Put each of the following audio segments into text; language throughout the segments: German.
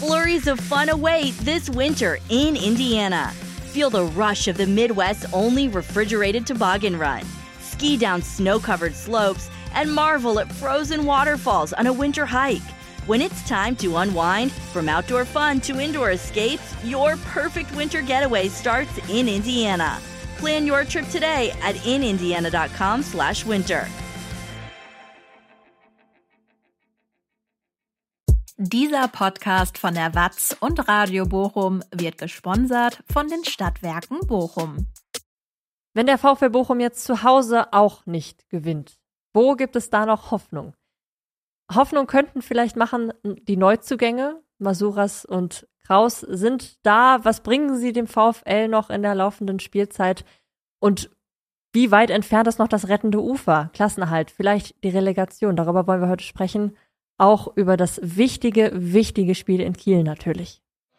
Flurries of fun await this winter in Indiana. Feel the rush of the Midwest's only refrigerated toboggan run. Ski down snow-covered slopes and marvel at frozen waterfalls on a winter hike. When it's time to unwind, from outdoor fun to indoor escapes, your perfect winter getaway starts in Indiana. Plan your trip today at inindiana.com/winter. Dieser Podcast von der WAZ und Radio Bochum wird gesponsert von den Stadtwerken Bochum. Wenn der VfL Bochum jetzt zu Hause auch nicht gewinnt, wo gibt es da noch Hoffnung? Hoffnung könnten vielleicht machen die Neuzugänge. Masuras und Kraus sind da. Was bringen sie dem VfL noch in der laufenden Spielzeit? Und wie weit entfernt ist noch das rettende Ufer? Klassenerhalt, vielleicht die Relegation. Darüber wollen wir heute sprechen. Auch über das wichtige Spiel in Kiel natürlich.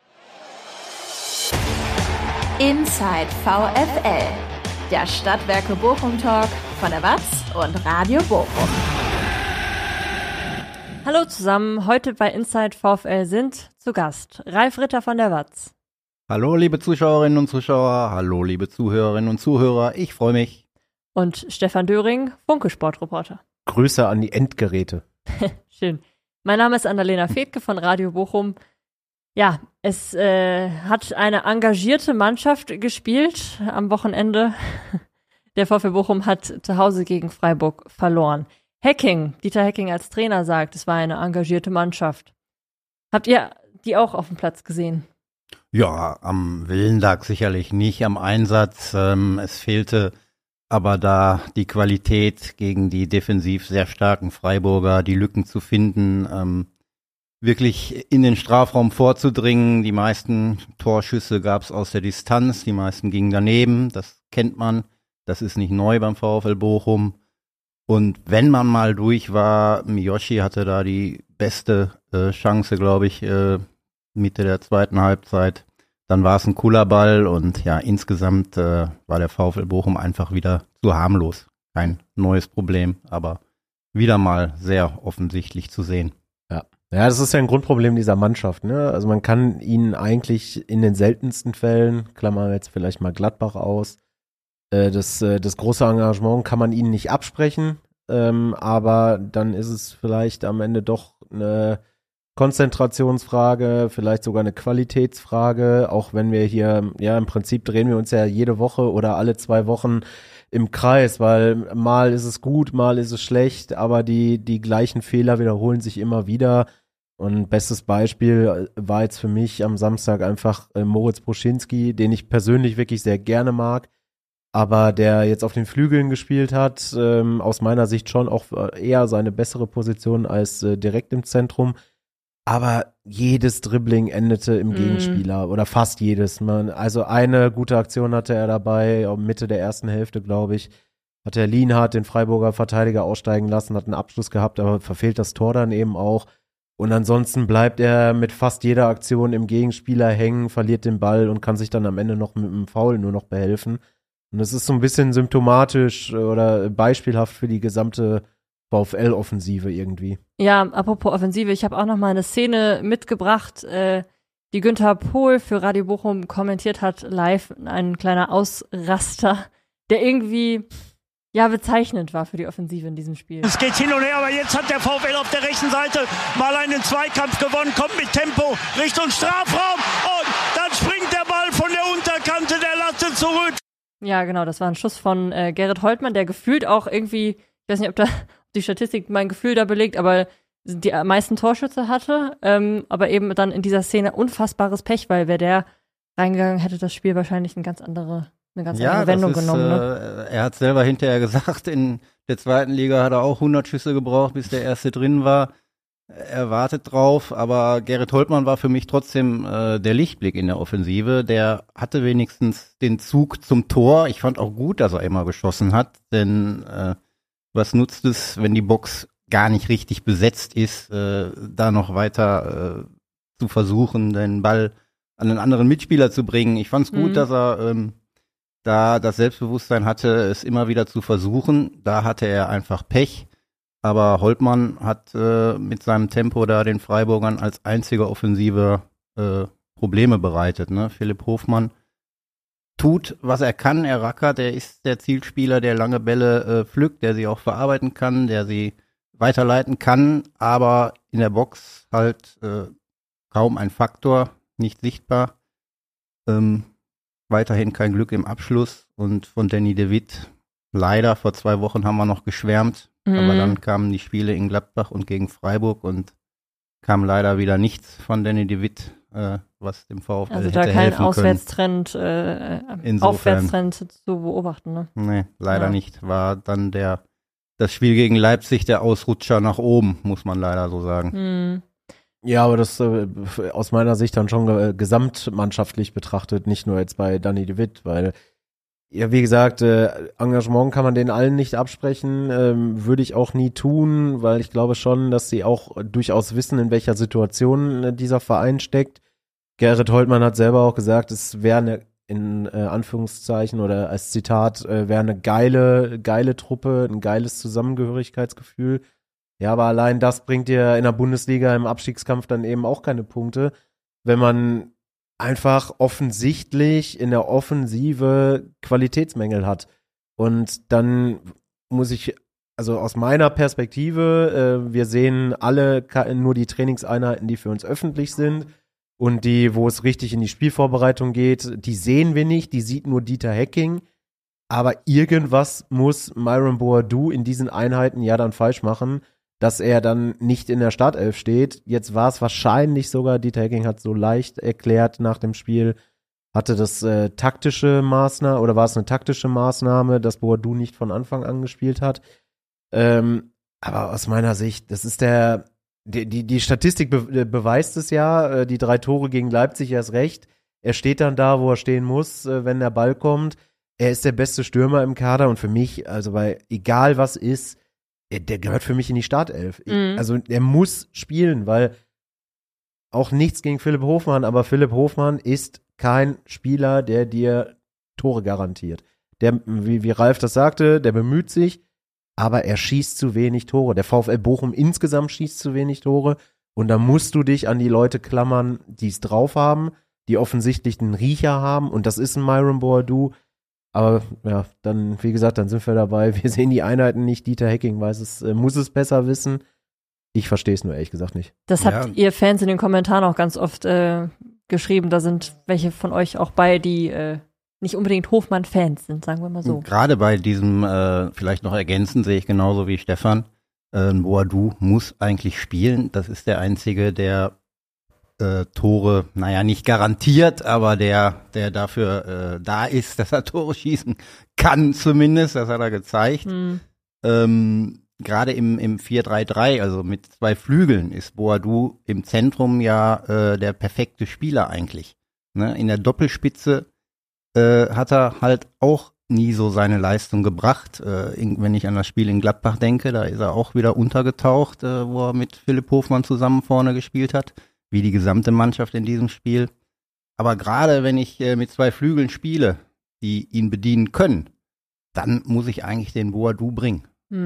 Inside VfL, der Stadtwerke Bochum Talk von der WAZ und Radio Bochum. Hallo zusammen, heute bei Inside VfL sind zu Gast Ralf Ritter von der WAZ. Hallo liebe Zuschauerinnen und Zuschauer, hallo liebe Zuhörerinnen und Zuhörer, ich freue mich. Und Stefan Döring, Funke-Sportreporter. Grüße an die Endgeräte. Schön. Mein Name ist Annalena Fedke von Radio Bochum. Ja, es hat eine engagierte Mannschaft gespielt am Wochenende. Der VfL Bochum hat zu Hause gegen Freiburg verloren. Dieter Hecking als Trainer sagt, es war eine engagierte Mannschaft. Habt ihr die auch auf dem Platz gesehen? Ja, am Willen lag sicherlich nicht, am Einsatz. Es fehlte aber da die Qualität gegen die defensiv sehr starken Freiburger, die Lücken zu finden, wirklich in den Strafraum vorzudringen. Die meisten Torschüsse gab es aus der Distanz, die meisten gingen daneben, das kennt man, das ist nicht neu beim VfL Bochum. Und wenn man mal durch war, Miyoshi hatte da die beste Chance, glaube ich, Mitte der zweiten Halbzeit. Dann war es ein cooler Ball und ja, insgesamt war der VfL Bochum einfach wieder zu harmlos. Kein neues Problem, aber wieder mal sehr offensichtlich zu sehen. Ja, das ist ja ein Grundproblem dieser Mannschaft, ne? Also man kann ihnen eigentlich in den seltensten Fällen, klammern wir jetzt vielleicht mal Gladbach aus, das große Engagement kann man ihnen nicht absprechen, aber dann ist es vielleicht am Ende doch eine Konzentrationsfrage, vielleicht sogar eine Qualitätsfrage, auch wenn wir hier, ja, im Prinzip drehen wir uns ja jede Woche oder alle 2 Wochen im Kreis, weil mal ist es gut, mal ist es schlecht, aber die gleichen Fehler wiederholen sich immer wieder. Und bestes Beispiel war jetzt für mich am Samstag einfach Moritz Bruschinski, den ich persönlich wirklich sehr gerne mag, aber der jetzt auf den Flügeln gespielt hat, aus meiner Sicht schon auch eher seine bessere Position als direkt im Zentrum. Aber jedes Dribbling endete im Gegenspieler oder fast jedes. Also eine gute Aktion hatte er dabei, Mitte der ersten Hälfte, glaube ich. Hat der Lienhardt den Freiburger Verteidiger aussteigen lassen, hat einen Abschluss gehabt, aber verfehlt das Tor dann eben auch. Und ansonsten bleibt er mit fast jeder Aktion im Gegenspieler hängen, verliert den Ball und kann sich dann am Ende noch mit einem Foul nur noch behelfen. Und das ist so ein bisschen symptomatisch oder beispielhaft für die gesamte VfL-Offensive irgendwie. Ja, apropos Offensive, ich habe auch noch mal eine Szene mitgebracht, die Günther Pohl für Radio Bochum kommentiert hat, live, ein kleiner Ausraster, der irgendwie, ja, bezeichnend war für die Offensive in diesem Spiel. Es geht hin und her, aber jetzt hat der VfL auf der rechten Seite mal einen Zweikampf gewonnen, kommt mit Tempo Richtung Strafraum und dann springt der Ball von der Unterkante der Latte zurück. Ja, genau, das war ein Schuss von Gerrit Holtmann, der gefühlt auch irgendwie, ich weiß nicht, ob die Statistik mein Gefühl da belegt, aber die meisten Torschütze hatte, aber eben dann in dieser Szene unfassbares Pech, weil wäre der reingegangen, hätte das Spiel wahrscheinlich eine ganz andere Wendung genommen. Ne? Er hat selber hinterher gesagt, in der zweiten Liga hat er auch 100 Schüsse gebraucht, bis der erste drin war. Er wartet drauf, aber Gerrit Holtmann war für mich trotzdem der Lichtblick in der Offensive. Der hatte wenigstens den Zug zum Tor. Ich fand auch gut, dass er immer geschossen hat, denn was nutzt es, wenn die Box gar nicht richtig besetzt ist, da noch weiter zu versuchen, den Ball an einen anderen Mitspieler zu bringen. Ich fand es gut, dass er da das Selbstbewusstsein hatte, es immer wieder zu versuchen. Da hatte er einfach Pech. Aber Holtmann hat mit seinem Tempo da den Freiburgern als einziger Offensive Probleme bereitet. Ne? Philipp Hofmann tut, was er kann, er rackert, er ist der Zielspieler, der lange Bälle pflückt, der sie auch verarbeiten kann, der sie weiterleiten kann, aber in der Box halt kaum ein Faktor, nicht sichtbar. Weiterhin kein Glück im Abschluss und von Danny de Witt leider, vor 2 Wochen haben wir noch geschwärmt, aber dann kamen die Spiele in Gladbach und gegen Freiburg und kam leider wieder nichts von Danny de Witt, was dem VfL also hätte da kein helfen Aufwärtstrend, Aufwärtstrend zu beobachten, ne? Nee, leider nicht. War dann das Spiel gegen Leipzig der Ausrutscher nach oben, muss man leider so sagen. Ja, aber das aus meiner Sicht dann schon gesamtmannschaftlich betrachtet, nicht nur jetzt bei Danny de Witt, weil, ja, wie gesagt, Engagement kann man denen allen nicht absprechen, würde ich auch nie tun, weil ich glaube schon, dass sie auch durchaus wissen, in welcher Situation dieser Verein steckt. Gerrit Holtmann hat selber auch gesagt, es wäre in Anführungszeichen oder als Zitat, wäre eine geile Truppe, ein geiles Zusammengehörigkeitsgefühl. Ja, aber allein das bringt dir in der Bundesliga im Abstiegskampf dann eben auch keine Punkte, wenn man einfach offensichtlich in der Offensive Qualitätsmängel hat. Und dann muss ich, also aus meiner Perspektive, wir sehen alle nur die Trainingseinheiten, die für uns öffentlich sind und die, wo es richtig in die Spielvorbereitung geht, die sehen wir nicht, die sieht nur Dieter Hecking. Aber irgendwas muss Myron Boadou in diesen Einheiten ja dann falsch machen, dass er dann nicht in der Startelf steht. Jetzt war es wahrscheinlich sogar, Dieter Hecking hat so leicht erklärt nach dem Spiel, hatte das taktische Maßnahme, oder war es eine taktische Maßnahme, dass Boadou nicht von Anfang an gespielt hat. Aber aus meiner Sicht, das ist die Statistik beweist es ja, die 3 Tore gegen Leipzig erst recht. Er steht dann da, wo er stehen muss, wenn der Ball kommt. Er ist der beste Stürmer im Kader und für mich, also bei egal was ist, der gehört für mich in die Startelf. Also er muss spielen, weil auch nichts gegen Philipp Hofmann, aber Philipp Hofmann ist kein Spieler, der dir Tore garantiert. Der, wie Ralf das sagte, der bemüht sich, aber er schießt zu wenig Tore. Der VfL Bochum insgesamt schießt zu wenig Tore und da musst du dich an die Leute klammern, die es drauf haben, die offensichtlich einen Riecher haben und das ist ein Myron Boadou. Aber ja, dann, wie gesagt, dann sind wir dabei. Wir sehen die Einheiten nicht. Dieter Hecking muss es besser wissen. Ich verstehe es nur ehrlich gesagt nicht. Das habt ihr Fans in den Kommentaren auch ganz oft geschrieben. Da sind welche von euch auch bei, die nicht unbedingt Hofmann-Fans sind, sagen wir mal so. Gerade bei diesem, vielleicht noch ergänzen, sehe ich genauso wie Stefan. Boadou muss eigentlich spielen. Das ist der Einzige, der Tore, naja, nicht garantiert, aber der dafür da ist, dass er Tore schießen kann zumindest, das hat er gezeigt. Gerade im 4-3-3, also mit 2 Flügeln, ist Boadou im Zentrum ja der perfekte Spieler eigentlich. Ne? In der Doppelspitze hat er halt auch nie so seine Leistung gebracht. Wenn ich an das Spiel in Gladbach denke, da ist er auch wieder untergetaucht, wo er mit Philipp Hofmann zusammen vorne gespielt hat. Wie die gesamte Mannschaft in diesem Spiel. Aber gerade wenn ich mit 2 Flügeln spiele, die ihn bedienen können, dann muss ich eigentlich den Boadou bringen.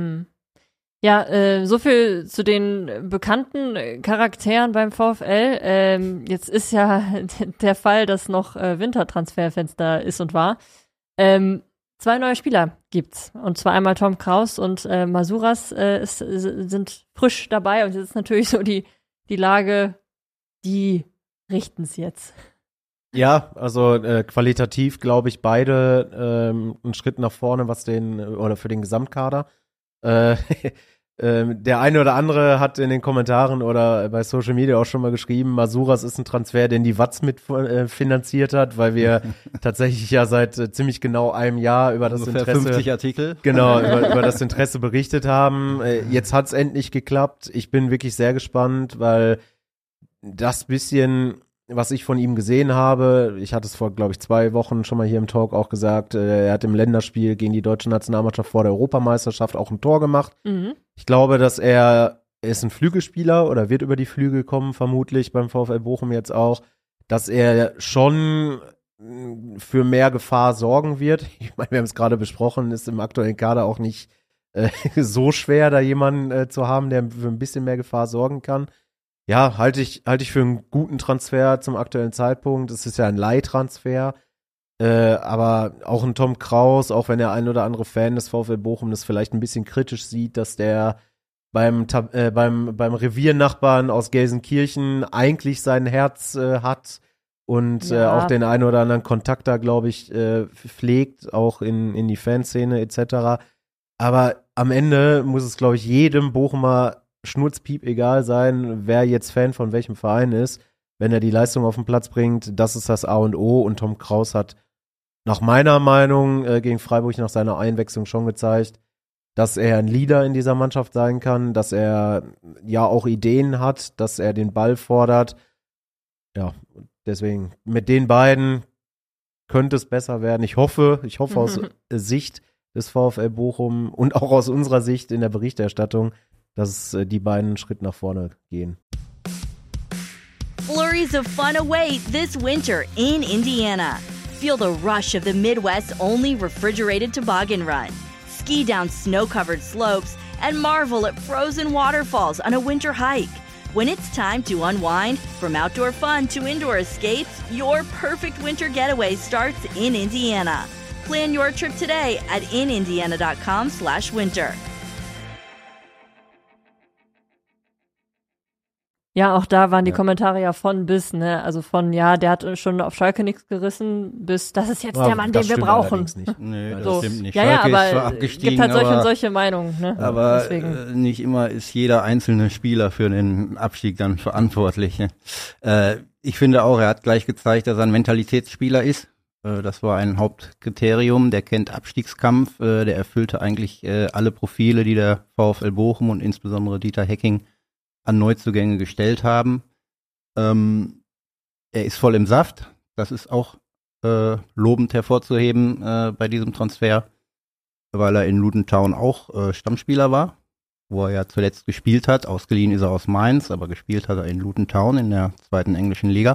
Ja, so viel zu den bekannten Charakteren beim VfL. Jetzt ist ja der Fall, dass noch Wintertransferfenster ist und war. 2 neue Spieler gibt's. Und zwar einmal Tom Kraus und Masuras sind frisch dabei. Und jetzt ist natürlich so die Lage, die richten es jetzt. Ja, also qualitativ glaube ich beide einen Schritt nach vorne, oder für den Gesamtkader. Der eine oder andere hat in den Kommentaren oder bei Social Media auch schon mal geschrieben, Masuras ist ein Transfer, den die Watz mit finanziert hat, weil wir tatsächlich ja seit ziemlich genau einem Jahr über das ungefähr Interesse 50 Artikel. Genau, über das Interesse berichtet haben. Jetzt hat's endlich geklappt. Ich bin wirklich sehr gespannt, weil das bisschen, was ich von ihm gesehen habe, ich hatte es vor, glaube ich, 2 Wochen schon mal hier im Talk auch gesagt, er hat im Länderspiel gegen die deutsche Nationalmannschaft vor der Europameisterschaft auch ein Tor gemacht. Ich glaube, dass er ist ein Flügelspieler oder wird über die Flügel kommen, vermutlich beim VfL Bochum jetzt auch, dass er schon für mehr Gefahr sorgen wird. Ich meine, wir haben es gerade besprochen, ist im aktuellen Kader auch nicht so schwer, da jemanden zu haben, der für ein bisschen mehr Gefahr sorgen kann. Ja, halte ich für einen guten Transfer zum aktuellen Zeitpunkt. Es ist ja ein Leihtransfer. Aber auch ein Tom Kraus, auch wenn der ein oder andere Fan des VfL Bochum das vielleicht ein bisschen kritisch sieht, dass der beim Reviernachbarn aus Gelsenkirchen eigentlich sein Herz hat und auch den einen oder anderen Kontakt da, glaube ich, pflegt, auch in die Fanszene etc. Aber am Ende muss es, glaube ich, jedem Bochumer schnurzpiep egal sein, wer jetzt Fan von welchem Verein ist. Wenn er die Leistung auf den Platz bringt, das ist das A und O. Und Tom Kraus hat nach meiner Meinung gegen Freiburg nach seiner Einwechslung schon gezeigt, dass er ein Leader in dieser Mannschaft sein kann, dass er ja auch Ideen hat, dass er den Ball fordert. Ja, deswegen mit den beiden könnte es besser werden. Ich hoffe aus Sicht des VfL Bochum und auch aus unserer Sicht in der Berichterstattung, dass die beiden einen Schritt nach vorne gehen. Flurries of fun await this winter in Indiana. Feel the rush of the Midwest's only refrigerated toboggan run. Ski down snow-covered slopes and marvel at frozen waterfalls on a winter hike. When it's time to unwind, from outdoor fun to indoor escapes, your perfect winter getaway starts in Indiana. Plan your trip today at inindiana.com/winter. Ja, auch da waren die Kommentare ja von bis, ne? Also von, ja, der hat schon auf Schalke nichts gerissen, bis, das ist jetzt der Mann, den wir brauchen. Nicht. Nee, das so. Stimmt nicht. Ja, Schalke aber ist zwar abgestiegen, gibt halt solche und solche Meinungen, ne? Aber nicht immer ist jeder einzelne Spieler für den Abstieg dann verantwortlich. Ne? Ich finde auch, er hat gleich gezeigt, dass er ein Mentalitätsspieler ist. Das war ein Hauptkriterium. Der kennt Abstiegskampf. Der erfüllte eigentlich alle Profile, die der VfL Bochum und insbesondere Dieter Hecking an Neuzugänge gestellt haben. Er ist voll im Saft. Das ist auch lobend hervorzuheben bei diesem Transfer, weil er in Luton Town auch Stammspieler war, wo er ja zuletzt gespielt hat. Ausgeliehen ist er aus Mainz, aber gespielt hat er in Luton Town in der 2. englischen Liga.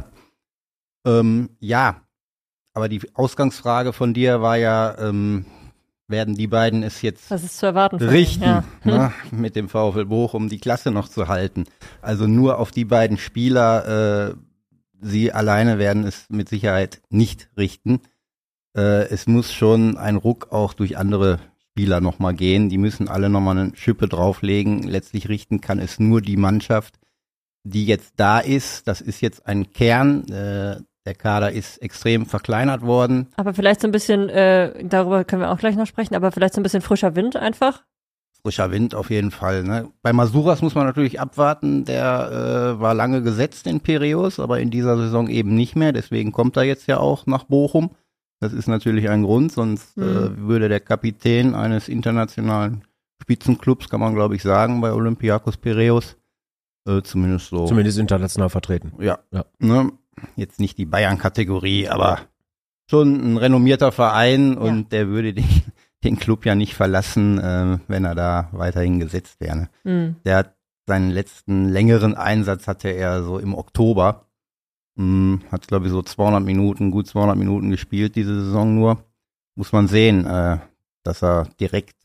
Ja, aber die Ausgangsfrage von dir war ja, werden die beiden es jetzt das ist zu erwarten richten, ne, mit dem VfL Bochum die Klasse noch zu halten. Also nur auf die beiden Spieler, sie alleine werden es mit Sicherheit nicht richten. Es muss schon ein Ruck auch durch andere Spieler nochmal gehen. Die müssen alle nochmal eine Schippe drauflegen. Letztlich richten kann es nur die Mannschaft, die jetzt da ist. Das ist jetzt ein Kern. Der Kader ist extrem verkleinert worden. Aber vielleicht so ein bisschen, darüber können wir auch gleich noch sprechen, aber vielleicht so ein bisschen frischer Wind einfach. Frischer Wind auf jeden Fall. Ne? Bei Masuras muss man natürlich abwarten. Der war lange gesetzt in Piräus, aber in dieser Saison eben nicht mehr. Deswegen kommt er jetzt ja auch nach Bochum. Das ist natürlich ein Grund, sonst würde der Kapitän eines internationalen Spitzenclubs, kann man glaube ich sagen, bei Olympiakos Piräus, zumindest so. Zumindest international vertreten. Ja. Ne? Jetzt nicht die Bayern-Kategorie, aber schon ein renommierter Verein und der würde den Club ja nicht verlassen, wenn er da weiterhin gesetzt wäre. Ne? Der hat seinen letzten längeren Einsatz hatte er so im Oktober. Hat glaube ich so gut 200 Minuten gespielt diese Saison nur. Muss man sehen, dass er direkt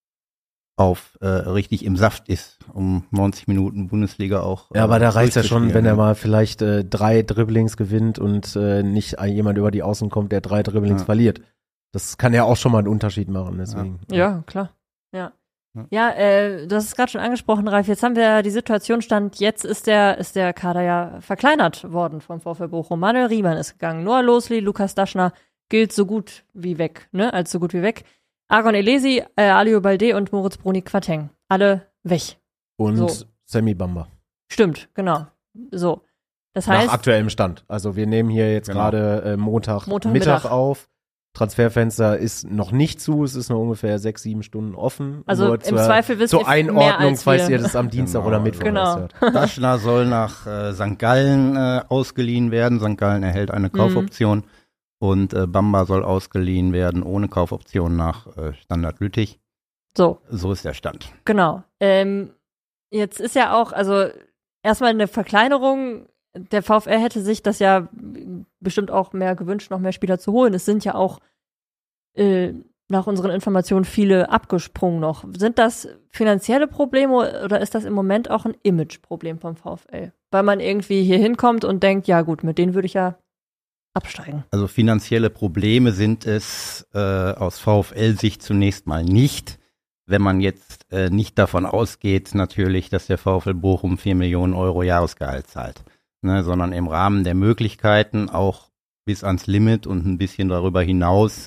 auf richtig im Saft ist, um 90 Minuten Bundesliga auch. Ja, aber da reicht ja schon, wenn er mal vielleicht 3 Dribblings gewinnt und nicht jemand über die Außen kommt, der 3 Dribblings verliert. Das kann ja auch schon mal einen Unterschied machen. Deswegen. Ja, klar. Ja, du hast es gerade schon angesprochen, Ralf. Jetzt haben wir die Situation jetzt ist der Kader ja verkleinert worden vom VfL Bochum. Manuel Riemann ist gegangen, Noah Losli, Lukas Daschner gilt so gut wie weg, ne? Als so gut wie weg. Argon Elesi, Alio Balde und Moritz Bruni-Quateng. Alle weg. Und so. Sammy Bamba. Stimmt, genau. So. Das heißt. Nach aktuellem Stand. Also wir nehmen hier jetzt gerade Montagmittag auf. Transferfenster ist noch nicht zu. Es ist noch ungefähr 6-7 Stunden offen. Also im Zweifel wisst ihr zur Einordnung, falls ihr das am Dienstag oder Mittwoch hört. Daschner soll nach St. Gallen ausgeliehen werden. St. Gallen erhält eine Kaufoption. Und Bamba soll ausgeliehen werden ohne Kaufoption nach Standard Lüttich. So ist der Stand. Genau. Jetzt ist ja auch, also erstmal eine Verkleinerung. Der VfL hätte sich das ja bestimmt auch mehr gewünscht, noch mehr Spieler zu holen. Es sind ja auch nach unseren Informationen viele abgesprungen noch. Sind das finanzielle Probleme oder ist das im Moment auch ein Imageproblem vom VfL? Weil man irgendwie hier hinkommt und denkt, ja gut, mit denen würde ich ja absteigen. Also finanzielle Probleme sind es aus VfL-Sicht zunächst mal nicht. Wenn man jetzt nicht davon ausgeht, natürlich, dass der VfL Bochum 4 Millionen Euro Jahresgehalt zahlt, ne, sondern im Rahmen der Möglichkeiten auch bis ans Limit und ein bisschen darüber hinaus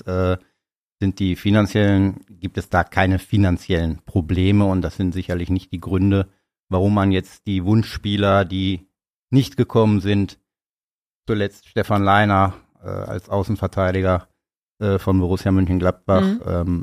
gibt es da keine finanziellen Probleme und das sind sicherlich nicht die Gründe, warum man jetzt die Wunschspieler, die nicht gekommen sind, zuletzt Stefan Leiner als Außenverteidiger von Borussia Mönchengladbach,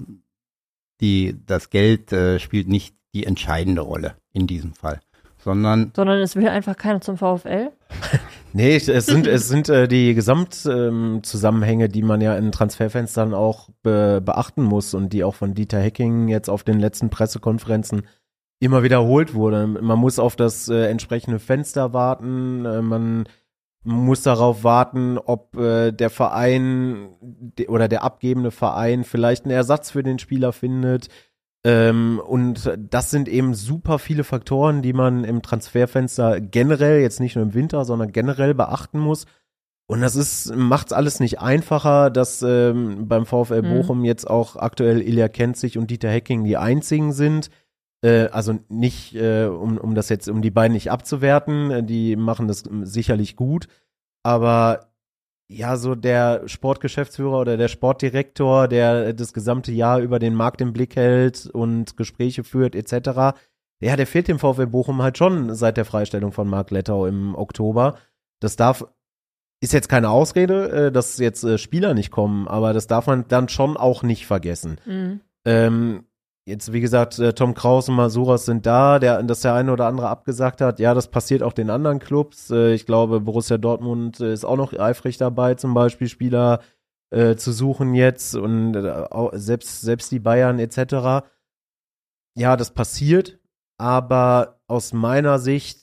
das Geld spielt nicht die entscheidende Rolle in diesem Fall, sondern es will einfach keiner zum VfL? Nee, es sind die Gesamtzusammenhänge, die man ja in Transferfenstern auch beachten muss und die auch von Dieter Hecking jetzt auf den letzten Pressekonferenzen immer wiederholt wurde. Man muss auf das entsprechende Fenster warten, man muss darauf warten, ob der Verein oder der abgebende Verein vielleicht einen Ersatz für den Spieler findet. Und das sind eben super viele Faktoren, die man im Transferfenster generell, jetzt nicht nur im Winter, sondern generell beachten muss. Und das macht's alles nicht einfacher, dass beim VfL Bochum jetzt auch aktuell Ilja Kenzig und Dieter Hecking die einzigen sind. Also nicht, um die beiden nicht abzuwerten, die machen das sicherlich gut, aber ja, so der Sportgeschäftsführer oder der Sportdirektor, der das gesamte Jahr über den Markt im Blick hält und Gespräche führt etc., der fehlt dem VfL Bochum halt schon seit der Freistellung von Marc Lettau im Oktober. Ist jetzt keine Ausrede, dass jetzt Spieler nicht kommen, aber das darf man dann schon auch nicht vergessen. Jetzt, wie gesagt, Tom Kraus und Masuras sind da, dass der eine oder andere abgesagt hat. Ja, das passiert auch den anderen Clubs. Ich glaube, Borussia Dortmund ist auch noch eifrig dabei, zum Beispiel Spieler zu suchen jetzt und selbst die Bayern etc. Ja, das passiert, aber aus meiner Sicht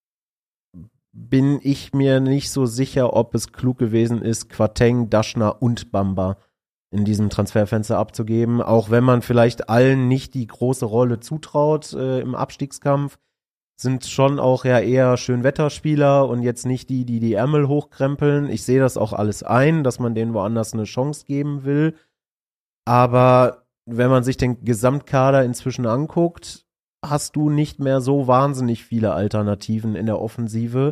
bin ich mir nicht so sicher, ob es klug gewesen ist, Quateng, Daschner und Bamba in diesem Transferfenster abzugeben, auch wenn man vielleicht allen nicht die große Rolle zutraut im Abstiegskampf, sind schon auch ja eher Schönwetterspieler und jetzt nicht die Ärmel hochkrempeln. Ich sehe das auch alles ein, dass man denen woanders eine Chance geben will, aber wenn man sich den Gesamtkader inzwischen anguckt, hast du nicht mehr so wahnsinnig viele Alternativen in der Offensive.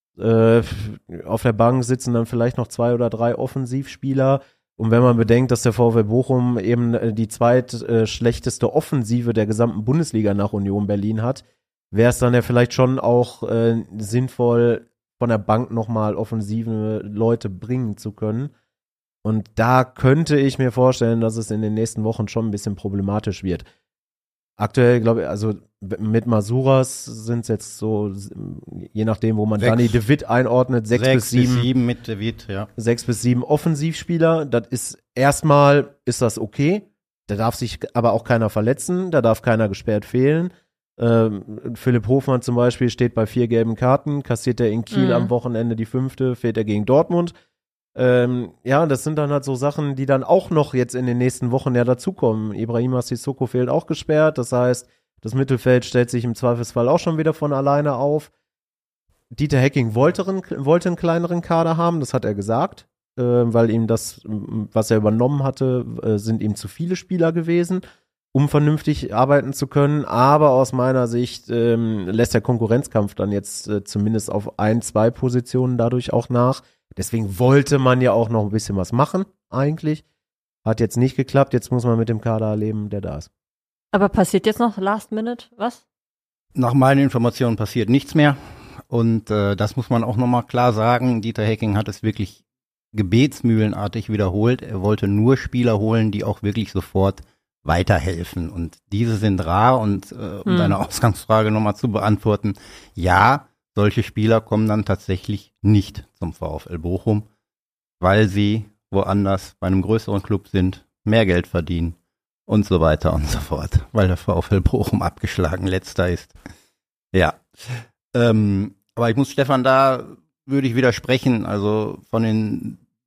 Auf der Bank sitzen dann vielleicht noch 2 oder 3 Offensivspieler. Und wenn man bedenkt, dass der VfL Bochum eben die zweitschlechteste Offensive der gesamten Bundesliga nach Union Berlin hat, wäre es dann ja vielleicht schon auch sinnvoll, von der Bank nochmal offensive Leute bringen zu können. Und da könnte ich mir vorstellen, dass es in den nächsten Wochen schon ein bisschen problematisch wird. Aktuell, glaube ich, also mit Masuras sind es jetzt so, je nachdem, wo man Dani de Witt einordnet, 6 bis 7 mit de Witt, ja. 6 bis 7 Offensivspieler. Das ist erstmal, ist das okay. Da darf sich aber auch keiner verletzen, da darf keiner gesperrt fehlen. Philipp Hofmann zum Beispiel steht bei 4 gelben Karten, kassiert er in Kiel am Wochenende die 5., fehlt er gegen Dortmund. Ja, das sind dann halt so Sachen, die dann auch noch jetzt in den nächsten Wochen ja dazukommen. Ibrahima Sissoko fehlt auch gesperrt, das heißt, das Mittelfeld stellt sich im Zweifelsfall auch schon wieder von alleine auf. Dieter Hecking wollte einen kleineren Kader haben, das hat er gesagt, weil ihm das, was er übernommen hatte, sind ihm zu viele Spieler gewesen, um vernünftig arbeiten zu können. Aber aus meiner Sicht lässt der Konkurrenzkampf dann jetzt zumindest auf 1, 2 Positionen dadurch auch nach. Deswegen wollte man ja auch noch ein bisschen was machen, eigentlich. Hat jetzt nicht geklappt, jetzt muss man mit dem Kader leben, der da ist. Aber passiert jetzt noch Last Minute was? Nach meinen Informationen passiert nichts mehr. Und das muss man auch nochmal klar sagen. Dieter Hecking hat es wirklich gebetsmühlenartig wiederholt. Er wollte nur Spieler holen, die auch wirklich sofort weiterhelfen. Und diese sind rar. Und um deine Ausgangsfrage nochmal zu beantworten, ja, solche Spieler kommen dann tatsächlich nicht zum VfL Bochum, weil sie woanders bei einem größeren Club sind, mehr Geld verdienen und so weiter und so fort, weil der VfL Bochum abgeschlagen letzter ist. Ja, aber ich muss Stefan, da würde ich widersprechen, also von den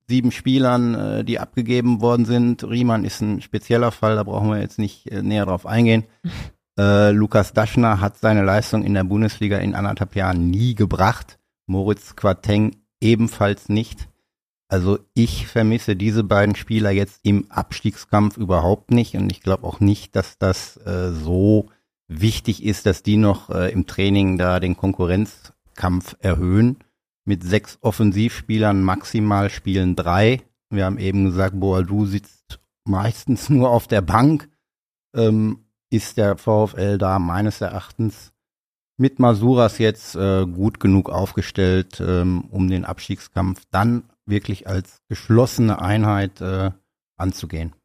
7 Spielern, die abgegeben worden sind. Riemann ist ein spezieller Fall, da brauchen wir jetzt nicht näher drauf eingehen. Lukas Daschner hat seine Leistung in der Bundesliga in 1,5 Jahren nie gebracht. Moritz Quateng ebenfalls nicht. Also ich vermisse diese beiden Spieler jetzt im Abstiegskampf überhaupt nicht und ich glaube auch nicht, dass das so wichtig ist, dass die noch im Training da den Konkurrenzkampf erhöhen. Mit 6 Offensivspielern maximal spielen 3. Wir haben eben gesagt, Boadu sitzt meistens nur auf der Bank. Ist der VfL da meines Erachtens mit Masuras jetzt gut genug aufgestellt, um den Abstiegskampf dann wirklich als geschlossene Einheit anzugehen.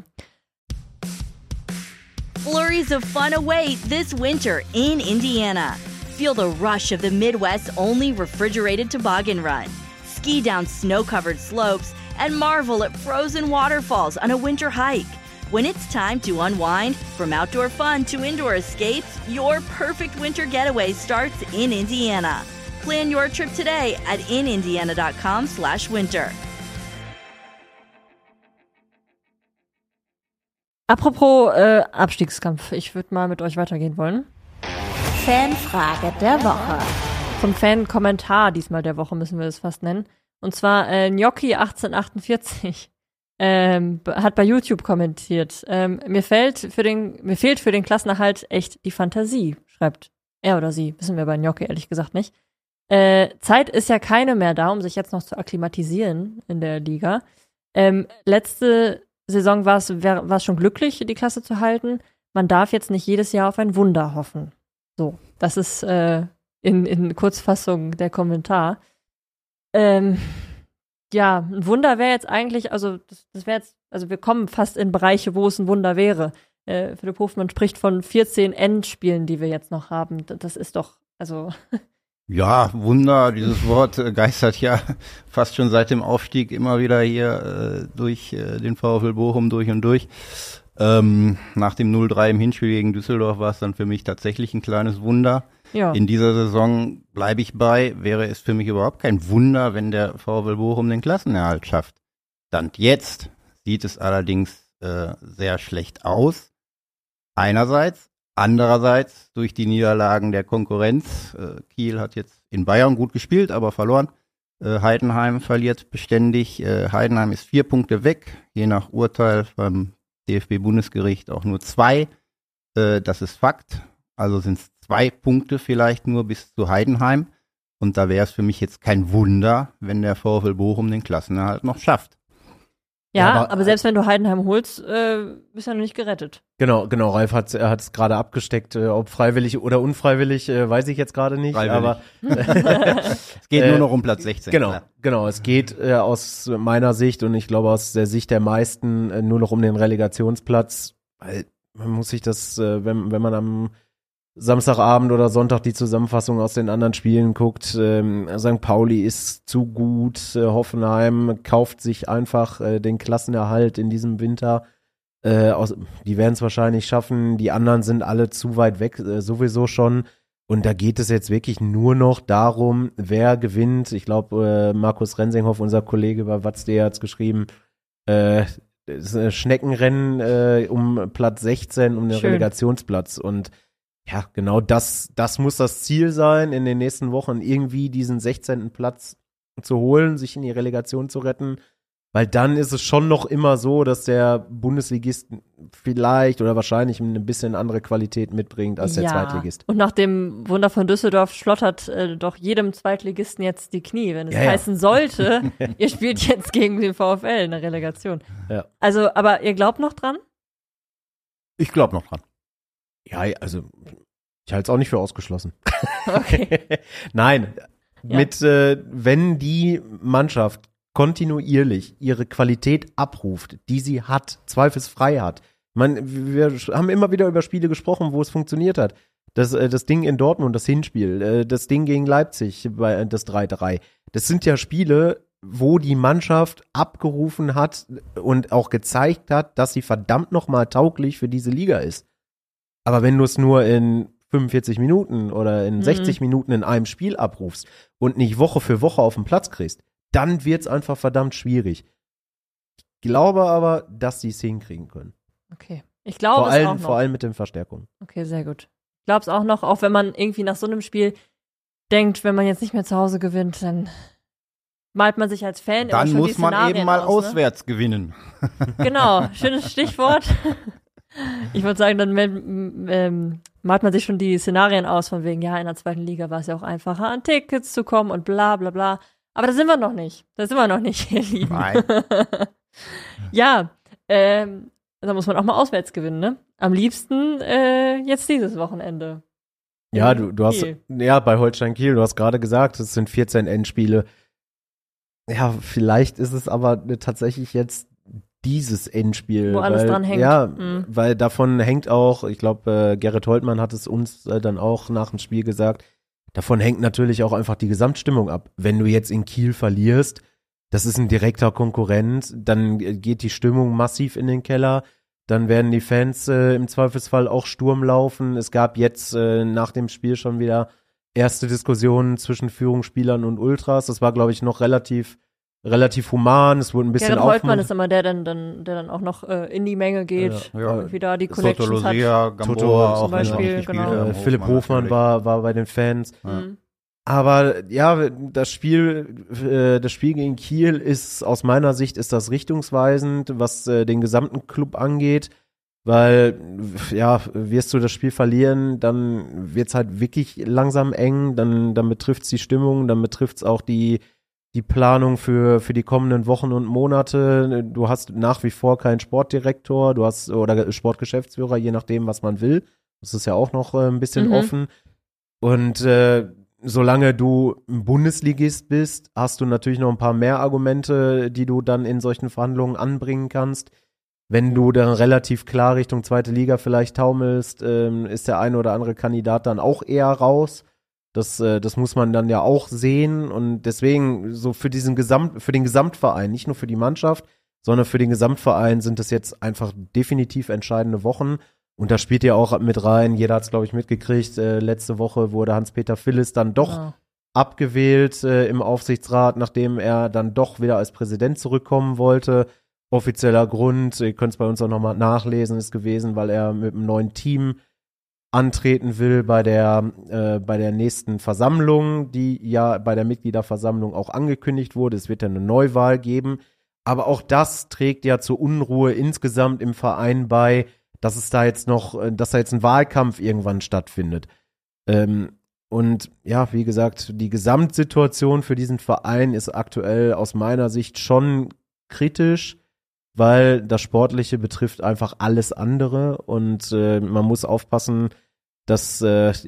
Flurries of fun await this winter in Indiana. Feel the rush of the Midwest's only refrigerated toboggan run. Ski down snow-covered slopes and marvel at frozen waterfalls on a winter hike. When it's time to unwind, from outdoor fun to indoor escapes, your perfect winter getaway starts in Indiana. Plan your trip today at inindiana.com/winter. Apropos Abstiegskampf, ich würde mal mit euch weitergehen wollen. Fanfrage der Woche. Zum Fan-Kommentar diesmal der Woche müssen wir es fast nennen. Und zwar Gnocchi 1848 hat bei YouTube kommentiert. Mir fehlt für den Klassenerhalt echt die Fantasie, schreibt er oder sie. Wissen wir bei Gnocchi ehrlich gesagt nicht. Zeit ist ja keine mehr da, um sich jetzt noch zu akklimatisieren in der Liga. Letzte Saison war es schon glücklich, die Klasse zu halten. Man darf jetzt nicht jedes Jahr auf ein Wunder hoffen. So, das ist in Kurzfassung der Kommentar. Ja, ein Wunder wäre jetzt eigentlich, also das wäre jetzt, also wir kommen fast in Bereiche, wo es ein Wunder wäre. Philipp Hofmann spricht von 14 Endspielen, die wir jetzt noch haben. Das ist doch, also Ja, Wunder, dieses Wort geistert ja fast schon seit dem Aufstieg immer wieder hier durch den VfL Bochum durch und durch. Nach dem 0-3 im Hinspiel gegen Düsseldorf war es dann für mich tatsächlich ein kleines Wunder. ja. In dieser Saison bleibe ich bei, wäre es für mich überhaupt kein Wunder, wenn der VfL Bochum den Klassenerhalt schafft. Stand jetzt sieht es allerdings sehr schlecht aus. Einerseits. Andererseits durch die Niederlagen der Konkurrenz. Kiel hat jetzt in Bayern gut gespielt, aber verloren. Heidenheim verliert beständig. Heidenheim ist 4 Punkte weg, je nach Urteil beim DFB-Bundesgericht auch nur 2. Das ist Fakt. Also sind es 2 Punkte vielleicht nur bis zu Heidenheim. Und da wäre es für mich jetzt kein Wunder, wenn der VfL Bochum den Klassenerhalt noch schafft. Ja, aber selbst wenn du Heidenheim holst, bist du ja noch nicht gerettet. Genau, Ralf hat es gerade abgesteckt, ob freiwillig oder unfreiwillig, weiß ich jetzt gerade nicht. Freiwillig. Aber es geht nur noch um Platz 16. Genau, es geht aus meiner Sicht und ich glaube aus der Sicht der meisten nur noch um den Relegationsplatz. Weil man muss sich das, wenn man am Samstagabend oder Sonntag die Zusammenfassung aus den anderen Spielen guckt, St. Pauli ist zu gut, Hoffenheim kauft sich einfach den Klassenerhalt in diesem Winter. Die werden es wahrscheinlich schaffen, die anderen sind alle zu weit weg, sowieso schon. Und da geht es jetzt wirklich nur noch darum, wer gewinnt. Ich glaube, Markus Rensinghoff, unser Kollege bei Watz.de, hat es geschrieben, es ist ein Schneckenrennen um Platz 16, um den Relegationsplatz. Und ja, genau das muss das Ziel sein, in den nächsten Wochen irgendwie diesen 16. Platz zu holen, sich in die Relegation zu retten, weil dann ist es schon noch immer so, dass der Bundesligist vielleicht oder wahrscheinlich eine bisschen andere Qualität mitbringt als der Zweitligist. Und nach dem Wunder von Düsseldorf schlottert doch jedem Zweitligisten jetzt die Knie, wenn es heißen sollte, ihr spielt jetzt gegen den VfL in der Relegation. Ja. Also, aber ihr glaubt noch dran? Ich glaube noch dran. Ja, also ich halte es auch nicht für ausgeschlossen. Okay. Nein, wenn die Mannschaft kontinuierlich ihre Qualität abruft, die sie hat, zweifelsfrei hat. Wir haben immer wieder über Spiele gesprochen, wo es funktioniert hat. Das Ding in Dortmund, das Hinspiel, das Ding gegen Leipzig, das 3-3. Das sind ja Spiele, wo die Mannschaft abgerufen hat und auch gezeigt hat, dass sie verdammt nochmal tauglich für diese Liga ist. Aber wenn du es nur in 45 Minuten oder in 60 Minuten in einem Spiel abrufst und nicht Woche für Woche auf den Platz kriegst, dann wird's einfach verdammt schwierig. Ich glaube aber, dass sie es hinkriegen können. Okay. Ich glaube es auch noch. Vor allem mit den Verstärkungen. Okay, sehr gut. Ich glaube es auch noch, auch wenn man irgendwie nach so einem Spiel denkt, wenn man jetzt nicht mehr zu Hause gewinnt, dann malt man sich als Fan immer Dann schon muss die man Szenarien eben mal aus, auswärts gewinnen. Genau, schönes Stichwort. Ich würde sagen, dann malt man sich schon die Szenarien aus, von wegen, ja, in der zweiten Liga war es ja auch einfacher, an Tickets zu kommen und bla bla bla. Aber da sind wir noch nicht. Ihr Lieben. Nein. Ja, da muss man auch mal auswärts gewinnen, ne? Am liebsten jetzt dieses Wochenende. Ja, du hast, ja, bei Holstein Kiel, du hast gerade gesagt, es sind 14 Endspiele. Ja, vielleicht ist es aber tatsächlich jetzt dieses Endspiel. Wo alles dran hängt. Ja, weil davon hängt auch, ich glaube, Gerrit Holtmann hat es uns dann auch nach dem Spiel gesagt, davon hängt natürlich auch einfach die Gesamtstimmung ab. Wenn du jetzt in Kiel verlierst, das ist ein direkter Konkurrent, dann geht die Stimmung massiv in den Keller, dann werden die Fans im Zweifelsfall auch Sturm laufen. Es gab jetzt nach dem Spiel schon wieder erste Diskussionen zwischen Führungsspielern und Ultras. Das war, glaube ich, noch relativ human. Es wurde ein bisschen Gerrit Holtmann ist immer der dann auch noch in die Menge geht. Ja. Irgendwie da die Connections hat. Gamboa zum Beispiel, genau. Philipp Hofmann war bei den Fans. Mhm. Aber ja, das Spiel gegen Kiel ist aus meiner Sicht ist das richtungsweisend, was den gesamten Club angeht, weil ja, wirst du das Spiel verlieren, dann wird's halt wirklich langsam eng, dann betrifft's die Stimmung, dann betrifft's auch die Planung für die kommenden Wochen und Monate. Du hast nach wie vor keinen Sportdirektor, oder Sportgeschäftsführer, je nachdem, was man will. Das ist ja auch noch ein bisschen offen. Und solange du ein Bundesligist bist, hast du natürlich noch ein paar mehr Argumente, die du dann in solchen Verhandlungen anbringen kannst. Wenn du dann relativ klar Richtung zweite Liga vielleicht taumelst, ist der eine oder andere Kandidat dann auch eher raus. Das muss man dann ja auch sehen. Und deswegen so für den Gesamtverein, nicht nur für die Mannschaft, sondern für den Gesamtverein sind das jetzt einfach definitiv entscheidende Wochen. Und da spielt ja auch mit rein, jeder hat es, glaube ich, mitgekriegt, letzte Woche wurde Hans-Peter Phillis dann doch abgewählt im Aufsichtsrat, nachdem er dann doch wieder als Präsident zurückkommen wollte. Offizieller Grund, ihr könnt es bei uns auch nochmal nachlesen, ist gewesen, weil er mit einem neuen Team antreten will bei der nächsten Versammlung, die ja bei der Mitgliederversammlung auch angekündigt wurde. Es wird ja eine Neuwahl geben. Aber auch das trägt ja zur Unruhe insgesamt im Verein bei, dass da jetzt ein Wahlkampf irgendwann stattfindet. Und ja, wie gesagt, die Gesamtsituation für diesen Verein ist aktuell aus meiner Sicht schon kritisch, weil das Sportliche betrifft einfach alles andere und man muss aufpassen, dass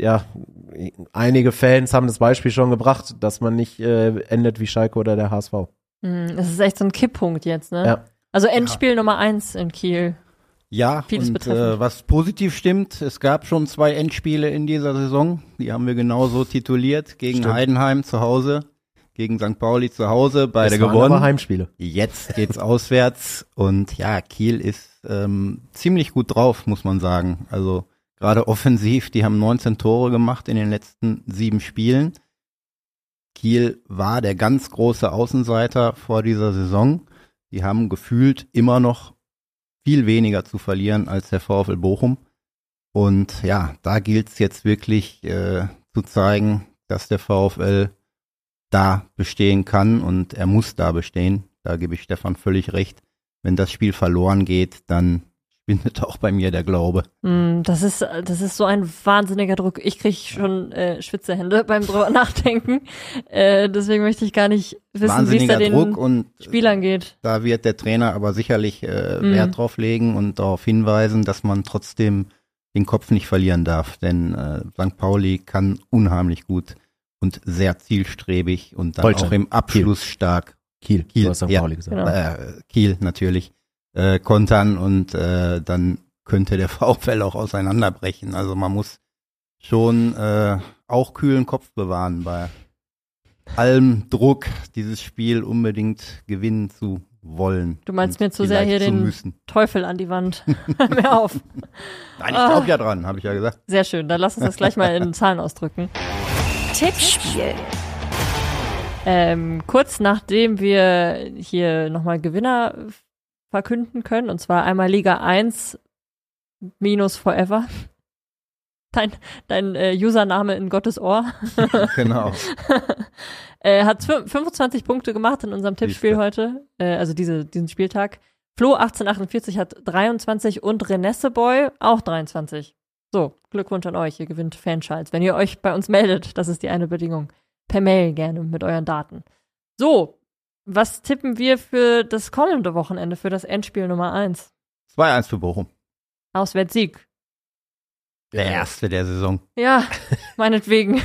einige Fans haben das Beispiel schon gebracht, dass man nicht endet wie Schalke oder der HSV. Das ist echt so ein Kipppunkt jetzt, ne? Ja. Also Endspiel Nummer 1 in Kiel. Ja, Vieles und betreffend. was positiv stimmt, es gab schon 2 Endspiele in dieser Saison, die haben wir genauso tituliert, gegen Heidenheim zu Hause, gegen St. Pauli zu Hause, beide gewonnen. Das waren aber Heimspiele. Jetzt geht's auswärts und ja, Kiel ist ziemlich gut drauf, muss man sagen. Also gerade offensiv, die haben 19 Tore gemacht in den letzten 7 Spielen. Kiel war der ganz große Außenseiter vor dieser Saison. Die haben gefühlt immer noch viel weniger zu verlieren als der VfL Bochum. Und ja, da gilt es jetzt wirklich zu zeigen, dass der VfL da bestehen kann und er muss da bestehen. Da gebe ich Stefan völlig recht. Wenn das Spiel verloren geht, dann schwindet auch bei mir der Glaube. Das ist so ein wahnsinniger Druck. Ich kriege schon Schwitzehände beim drüber nachdenken. Deswegen möchte ich gar nicht wissen, wie es da den Druck und Spielern geht. Da wird der Trainer aber sicherlich Wert drauf legen und darauf hinweisen, dass man trotzdem den Kopf nicht verlieren darf. Denn St. Pauli kann unheimlich gut und sehr zielstrebig und dann Holstein. Auch im Abschluss stark. Kiel, du hast St. Pauli gesagt. Genau. Kiel natürlich. Kontern und dann könnte der VfL auch auseinanderbrechen. Also man muss schon auch kühlen Kopf bewahren, bei allem Druck dieses Spiel unbedingt gewinnen zu wollen. Du meinst mir zu sehr hier den Teufel an die Wand. Hör mir auf. Nein, ich glaube ja dran, habe ich ja gesagt. Sehr schön, dann lass uns das gleich mal in Zahlen ausdrücken. Tippspiel. Kurz nachdem wir hier nochmal Gewinner verkünden können, und zwar einmal Liga 1 minus Forever. Dein Username in Gottes Ohr. Genau. Hat 25 Punkte gemacht in unserem Tippspiel heute, also diesen Spieltag. Flo 1848 hat 23 und Renesseboy auch 23. So, Glückwunsch an euch, ihr gewinnt Fanschals. Wenn ihr euch bei uns meldet, das ist die eine Bedingung. Per Mail gerne mit euren Daten. So, was tippen wir für das kommende Wochenende, für das Endspiel Nummer 1? 2-1 für Bochum. Auswärtssieg. Der erste der Saison. Ja, meinetwegen.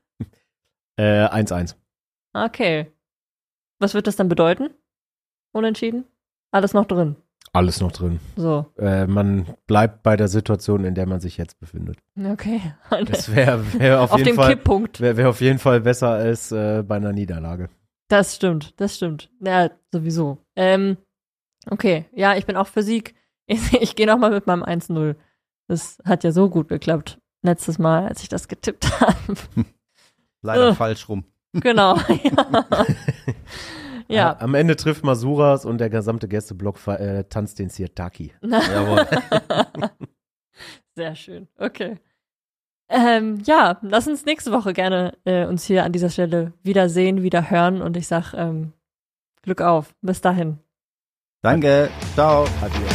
1-1. Okay. Was wird das dann bedeuten? Unentschieden? Alles noch drin? Alles noch drin. So. Man bleibt bei der Situation, in der man sich jetzt befindet. Okay. Das wäre auf jeden dem Fall Kipppunkt. Wäre auf jeden Fall besser als bei einer Niederlage. Das stimmt. Ja, sowieso. Okay. Ja, ich bin auch für Sieg. Ich gehe nochmal mit meinem 1-0. Das hat ja so gut geklappt. Letztes Mal, als ich das getippt habe. Leider falsch rum. Genau. Ja. Am Ende trifft Masuras und der gesamte Gästeblock tanzt den Sirtaki. Jawohl. Sehr schön. Okay. Ja, lass uns nächste Woche gerne uns hier an dieser Stelle wiedersehen, wieder hören und ich sag Glück auf. Bis dahin. Danke. Ciao. Adios.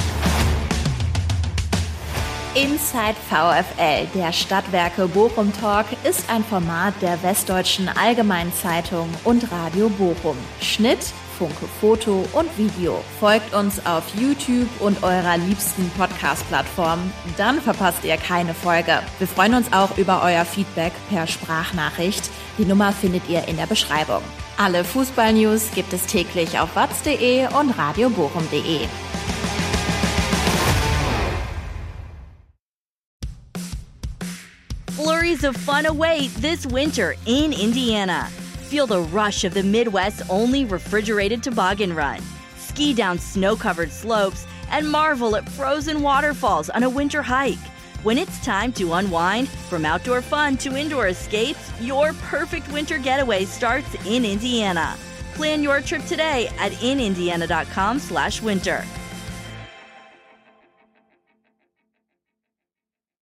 Inside VfL, der Stadtwerke Bochum Talk, ist ein Format der Westdeutschen Allgemeinen Zeitung und Radio Bochum. Schnitt, Funke Foto und Video. Folgt uns auf YouTube und eurer liebsten Podcast-Plattform. Dann verpasst ihr keine Folge. Wir freuen uns auch über euer Feedback per Sprachnachricht. Die Nummer findet ihr in der Beschreibung. Alle Fußball-News gibt es täglich auf watz.de und radiobochum.de. Flurries of fun await this winter in Indiana. Feel the rush of the Midwest's only refrigerated toboggan run. Ski down snow-covered slopes and marvel at frozen waterfalls on a winter hike. When it's time to unwind, from outdoor fun to indoor escapes, your perfect winter getaway starts in Indiana. Plan your trip today at inindiana.com/winter.